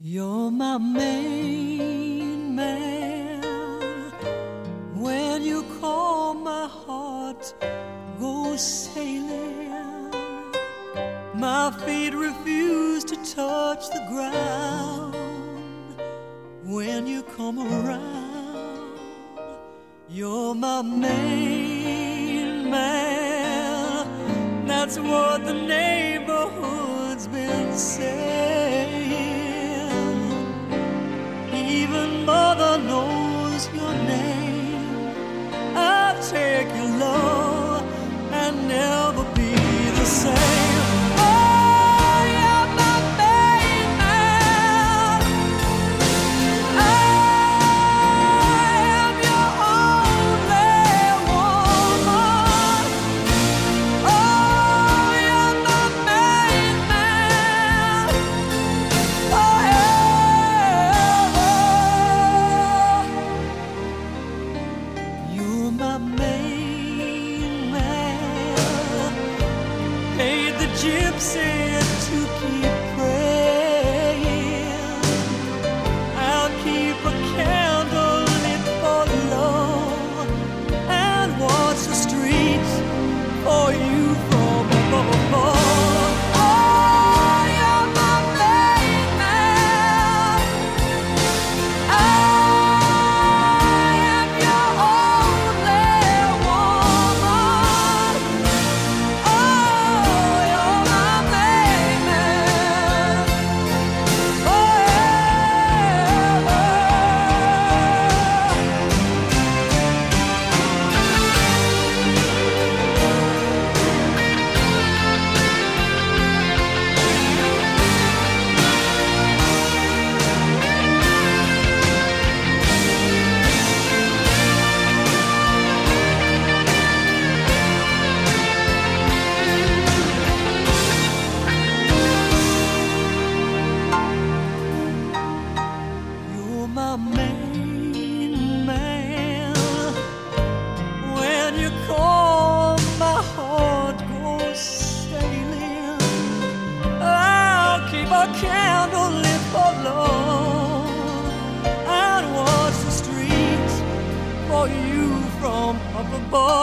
You're my main man. When you call, my heart goes sailing. My feet refuse to touch the ground. When you come around, you're my main man. That's what the neighborhood's been saying. Even mother knows your name. I'll take your love and never be the same. Oh, you're my main man. I am your only woman. Oh, you're my main man. You're my main man. Paid the gypsy to keep praying. I'll keep a candle lit for love and watch the streets for you from above. Oh, you're my main man. I am your only woman. Oh, you're my main man. You're my main man. When you call, my heart goes sailing. I'll keep a candle lit for love and watch the streets for you from up above.